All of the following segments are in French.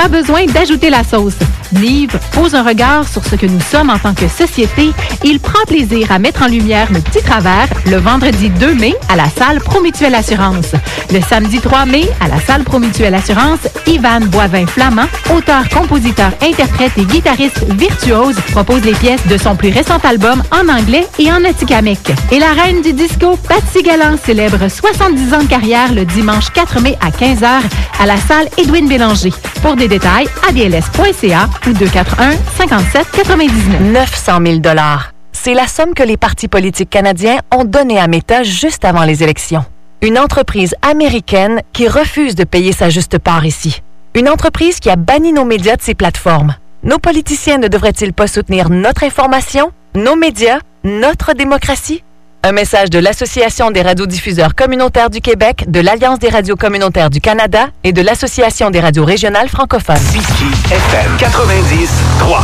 pas besoin d'ajouter la sauce. Nive pose un regard sur ce que nous sommes en tant que société et il prend plaisir à mettre en lumière nos petits travers le vendredi 2 mai à la salle Promutuelle Assurance. Le samedi 3 mai à la salle Promutuelle Assurance, Ivan Boivin-Flamand, auteur, compositeur, interprète et guitariste virtuose, propose les pièces de son plus récent album en anglais et en atikamekw. Et la reine du disco, Patsy Galland, célèbre 70 ans de carrière le dimanche 4 mai à 15h à la salle Edwin Bélanger. Pour des détails, adls.ca ou 241-57-99. 900 000 $. C'est la somme que les partis politiques canadiens ont donnée à Meta juste avant les élections. Une entreprise américaine qui refuse de payer sa juste part ici. Une entreprise qui a banni nos médias de ses plateformes. Nos politiciens ne devraient-ils pas soutenir notre information, nos médias, notre démocratie? Un message de l'Association des radiodiffuseurs communautaires du Québec, de l'Alliance des radios communautaires du Canada et de l'Association des radios régionales francophones. CJFM 90.3.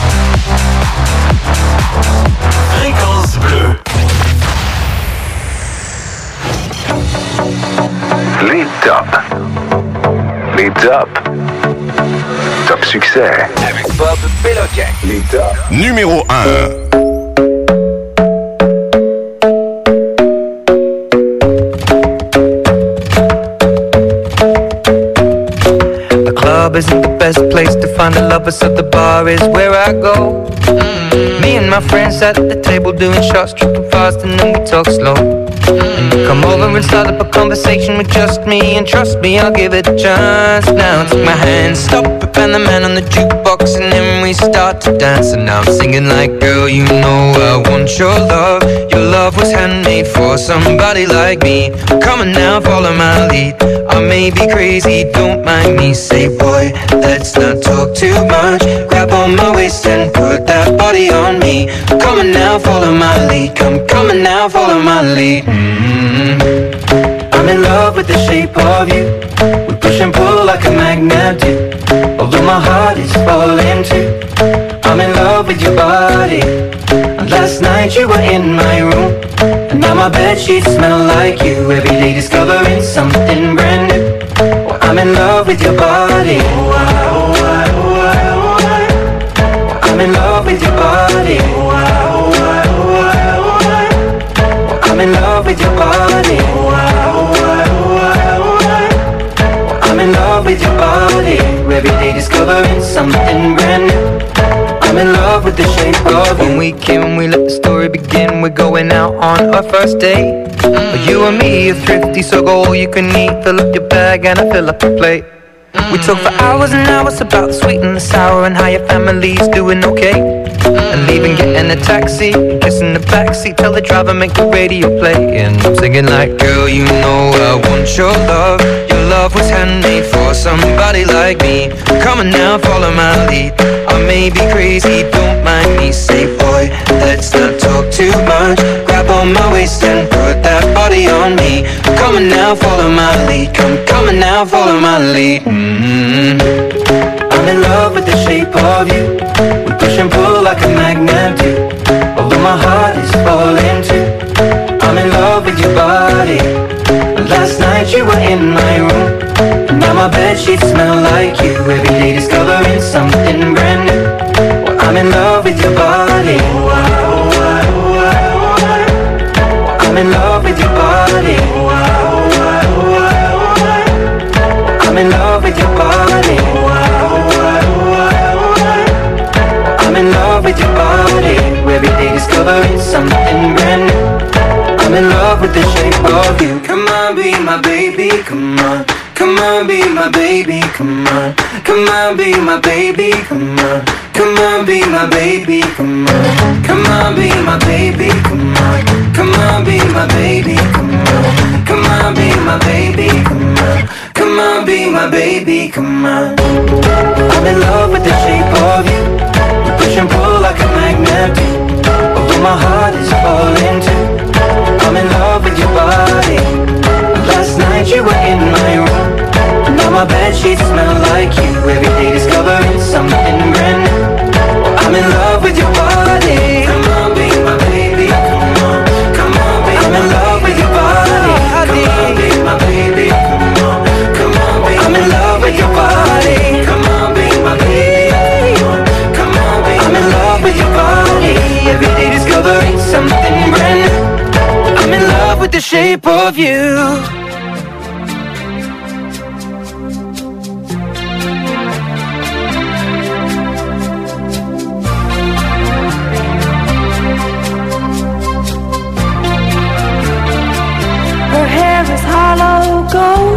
Fréquence bleue. Les tops. Les tops. Top succès. Avec Bob Péloquin. Les tops. Numéro 1. Club isn't the best place to find a lover, so the bar is where I go. Me and my friends at the table doing shots, tripping fast, and then we talk slow. And you come over and start up a conversation with just me, and trust me, I'll give it a chance. Now take my hand, stop it, and the man on the jukebox, and then we start to dance. And now I'm singing like, girl, you know I want your love. Your love was handmade for somebody like me. Come on now, follow my lead. I may be crazy, don't mind me. Say, boy, let's not talk too much. Grab on my waist and put that body on me. Come on now, follow my lead. Come on now, follow my lead. I'm in love with the shape of you. We push and pull like a magnet do. Although my heart is falling too. I'm in love with your body. And last night you were in my room. And now my bedsheets smell like you. Every day discovering something brand new. Well, I'm in love with your body. I'm in love with your body. I'm in love with your body. I'm in love with your body. Every day discovering something brand new. I'm in love with the shape of you. When we came, we let the story begin. We're going out on our first date. You and me are thrifty, so go all you can eat. Fill up your bag and I fill up your plate. We talk for hours and hours about the sweet and the sour and how your family's doing okay. And leaving, getting a taxi, kissing the backseat, tell the driver make the radio play. And I'm singing like, girl, you know I want your love. Your love was handmade for somebody like me. Come on now, follow my lead. I may be crazy, don't mind me. Say, boy, let's not talk too much. Grab on my waist and put that body on me. Come on now, follow my lead. Come on now, follow my lead. I'm in love with the shape of you. We push and pull like a magnet do. Although my heart is falling too. I'm in love with your body. Last night you were in my room. And now my bedsheets smell like you. Every day discovering something brand new. Well, I'm in love with your body. I'm in love with your body. I'm in love with your body. I'm in love with your body. Every day discovering something brand new. I'm in love with the shape of you. Come on, be my baby, come on. Come on, be my baby, come on. Come on, be my baby, come on. Come on, be my baby, come on. Come on, be my baby, come on. Come on, be my baby, come on. Come on, be my baby, come on. Come on, be my baby, come on. I'm in love with the shape of you. We push and pull like a magnet do. Although my heart is falling too. I'm in love with your body. Last night you were in my room. Now my bedsheets smell like you. Every day discovering something brand new. I'm in love with your body. Come on, be my baby. Come on, come on, be I'm in love with your body. Come on, be my baby. Come on, come on, be I'm in love with your body. Come on, be shape of you. Her hair is hollow gold,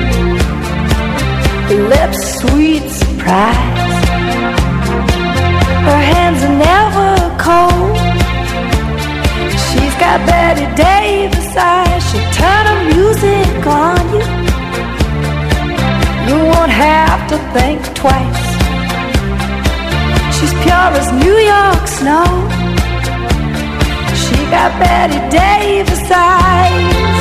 lips sweet surprise. Her hands are never cold. She's got Betty Davis eyes. She'll turn her music on you. You won't have to think twice. She's pure as New York snow. She got Betty Davis eyes.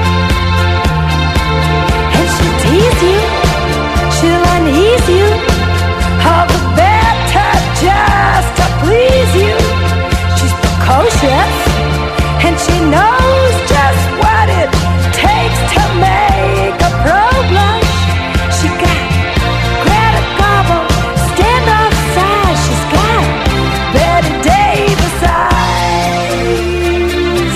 And she'll tease you, she'll unease you, all the better just to please you. She's precocious, and she knows just what it takes to make a pro blush. She got Greta Garbo, standoff size. She's got Betty Davis eyes.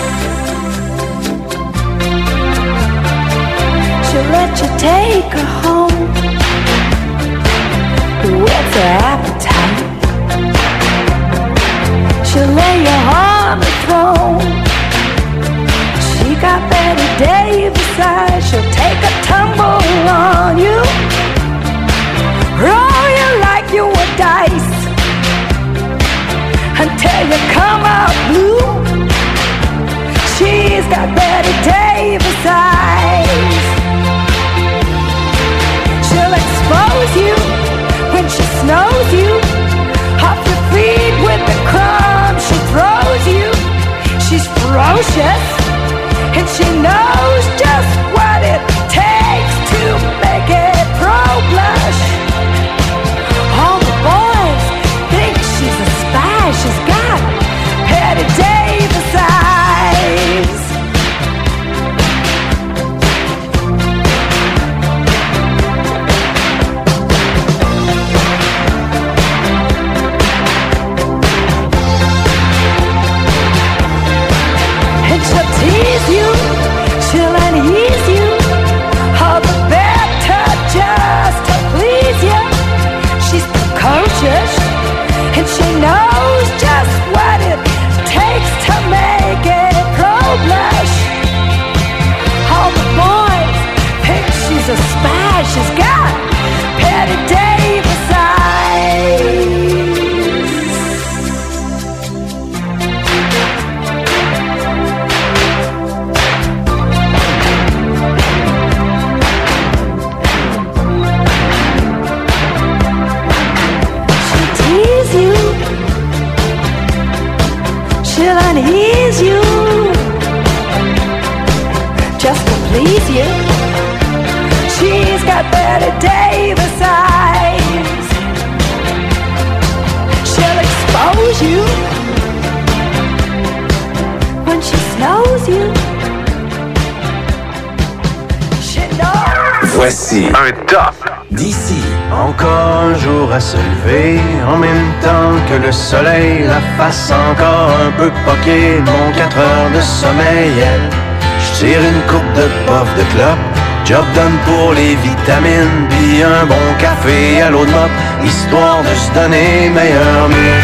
She'll let you take her home with her appetite. She'll lay you on the throne. She got Betty Davis eyes. She'll take a tumble on you, roll you like you were dice, until you come out blue. She's got Betty Davis eyes. She'll expose you when she snows you, off your feet with the crumbs she throws you. She's ferocious, and she knows just what it takes to make it pro blush. All the boys think she's a spy. She's got Betty Davis eyes. She'll tease you, she'll unease you, all the better just to please you. She's precocious, and she knows just what it takes to make it pro blush. All the boys think she's a spy. She's got Betty Davis eyes. She'll unease you just to please you. She's got Betty Davis eyes. She'll expose you when she snows you. She knows. Voici un top d'ici. Encore un jour à se lever, en même temps que le soleil, la face encore un peu poquée, mon 4 heures de sommeil. Je tire une coupe de puff de clope, job done pour les vitamines, puis un bon café à l'eau de mop, histoire de se donner meilleur mieux.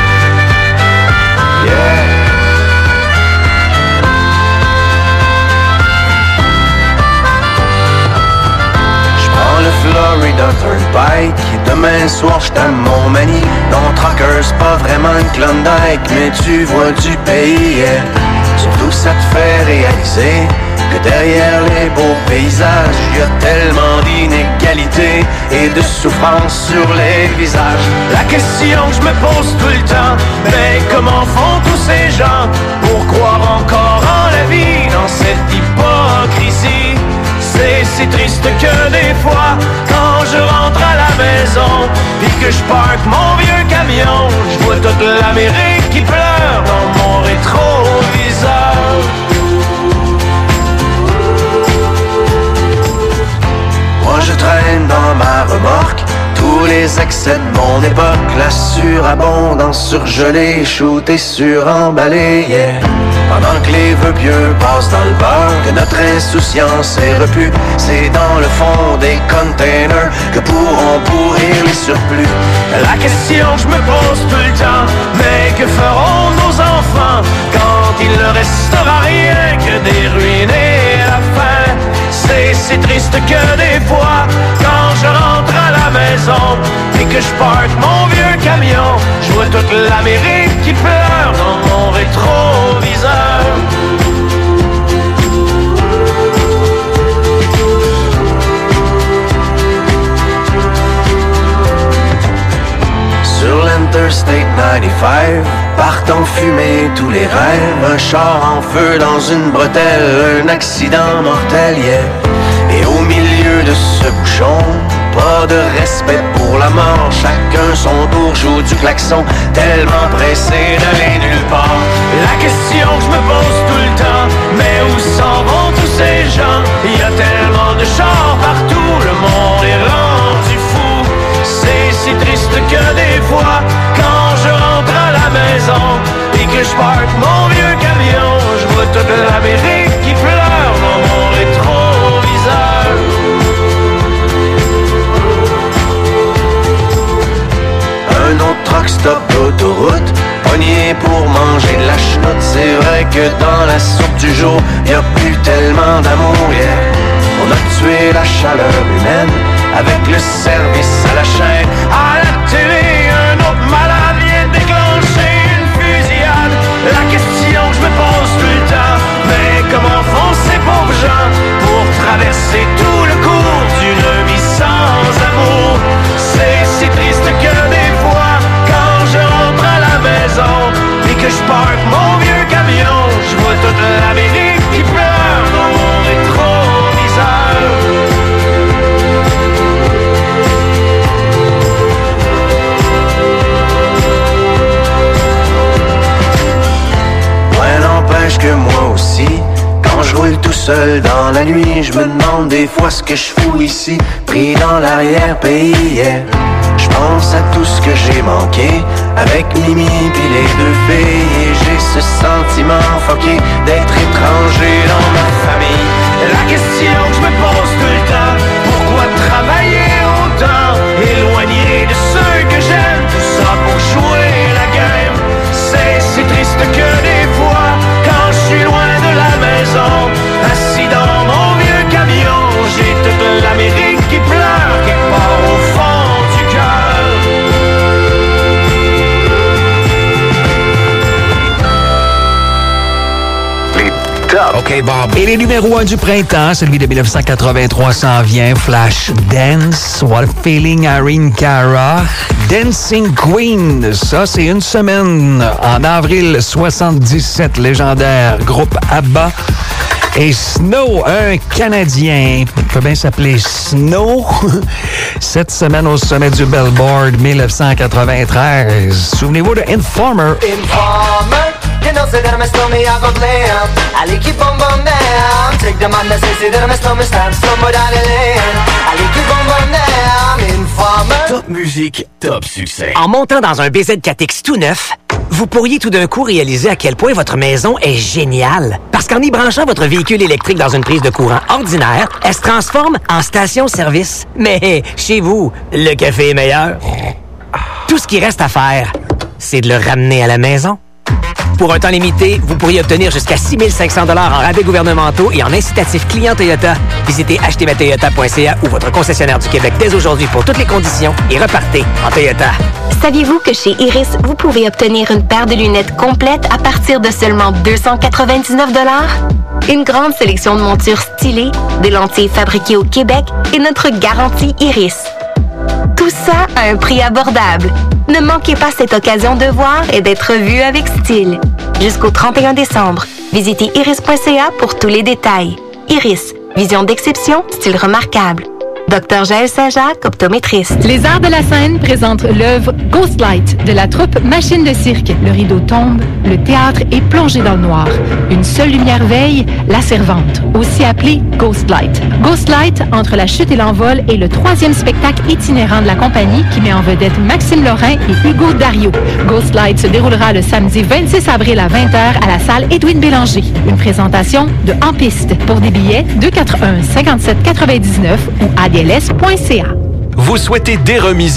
Yeah. Le Florida Turnpike, demain soir j't'aime mon mani. Ton trucker c'est pas vraiment une Klondike, mais tu vois du pays, yeah. Surtout ça te fait réaliser que derrière les beaux paysages, y a tellement d'inégalités et de souffrance sur les visages. La question que je me pose tout le temps, mais comment font tous ces gens pour croire encore en la vie dans cette hypocrisie? C'est si triste que des fois, quand je rentre à la maison, puis que je parque mon vieux camion, je vois toute l'Amérique qui pleure dans mon rétroviseur. Moi je traîne dans ma remorque tous les les excès de mon époque, la surabondance surgelée, shootée, suremballée, yeah. Pendant que les vœux pieux passent dans le beurre, que notre insouciance est repue, c'est dans le fond des containers que pourront pourrir les surplus. La question que je me pose tout le temps, mais que feront nos enfants quand il ne restera rien que des ruines et la faim? C'est si triste que des fois, quand je rentre à la maison et que je parque mon vieux camion, je vois toute l'Amérique qui pleure dans mon rétroviseur. Sur l'Interstate 95, partent en fumée tous les rêves. Un char en feu dans une bretelle, un accident mortel, yeah. Et au milieu de ce bouchon, pas de respect pour la mort. Chacun son tour joue du klaxon, tellement pressé d'aller nulle part. La question que je me pose tout le temps, mais où s'en vont tous ces gens? Il y a tellement de chars partout, le monde est rendu fou. C'est si triste que des fois, quand je rentre à la maison et que je parque mon vieux camion, je vois toute l'Amérique qui pleure dans mon rétroviseur. Un autre truck stop d'autoroute, pogné pour manger de la chenoute. C'est vrai que dans la soupe du jour, y a plus tellement d'amour, yeah. On a tué la chaleur humaine avec le service à la chaîne. À la télé, un autre malade vient déclencher une fusillade. La question que je me pose tout le temps, mais comment font ces pauvres gens pour traverser tout le cours d'une vie sans amour? C'est si triste que des fois, quand je rentre à la maison et que je parque mon vieux camion, je vois toute l'Amérique qui pleure dans mon rétroviseur. N'empêche que moi aussi, quand je roule tout seul dans la nuit, je me demande des fois ce que je fous ici, pris dans l'arrière-pays, yeah. Je pense à tout ce que j'ai manqué avec Mimi pis les deux filles, et j'ai ce sentiment fucké d'être étranger dans ma famille. La question que je me pose tout le temps, pourquoi travailler autant, éloigné de ceux que j'aime, tout ça pour jouer la game? C'est si triste que des fois, quand je suis loin de la maison, assis dans mon vieux camion, j'ai toute l'Amérique qui pleure quelque part au fond du cœur. OK, Bob. Et les numéros 1 du printemps, celui de 1983 s'en vient. Flash Dance, What Feeling, Irene Cara, Dancing Queen. Ça, c'est une semaine. En avril 77, légendaire groupe ABBA. Et Snow, un Canadien, peut bien s'appeler Snow. Cette semaine au sommet du Billboard 1993. Souvenez-vous de Informer. Informer, you know, say that I'm a stormy, I go glam. I like you bum bum down. Take the man that say that I'm a stormy, stand somewhere down the lane. I like you bum bum down. Informer. Top musique, top succès. En montant dans un BZ4X tout neuf, vous pourriez tout d'un coup réaliser à quel point votre maison est géniale. Parce qu'en y branchant votre véhicule électrique dans une prise de courant ordinaire, elle se transforme en station-service. Mais chez vous, le café est meilleur. Tout ce qui reste à faire, c'est de le ramener à la maison. Pour un temps limité, vous pourriez obtenir jusqu'à 6 500 $ en rabais gouvernementaux et en incitatifs clients Toyota. Visitez achetezmatoyota.ca ou votre concessionnaire du Québec dès aujourd'hui pour toutes les conditions et repartez en Toyota. Saviez-vous que chez Iris, vous pouvez obtenir une paire de lunettes complète à partir de seulement 299 $? Une grande sélection de montures stylées, des lentilles fabriquées au Québec et notre garantie Iris. Tout ça à un prix abordable. Ne manquez pas cette occasion de voir et d'être vu avec style. Jusqu'au 31 décembre, visitez iris.ca pour tous les détails. Iris, vision d'exception, style remarquable. Dr. Jaël Saint-Jacques, optométriste. Les Arts de la Scène présentent l'œuvre Ghostlight de la troupe Machine de cirque. Le rideau tombe, le théâtre est plongé dans le noir. Une seule lumière veille, la servante, aussi appelée Ghostlight. Ghostlight, entre la chute et l'envol, est le 3e spectacle itinérant de la compagnie qui met en vedette Maxime Lorrain et Hugo Dario. Ghostlight se déroulera le samedi 26 avril à 20h à la salle Édouine Bélanger. Une présentation de En Piste. Pour des billets, 241-57-99 ou adls.ca. Vous souhaitez déremiser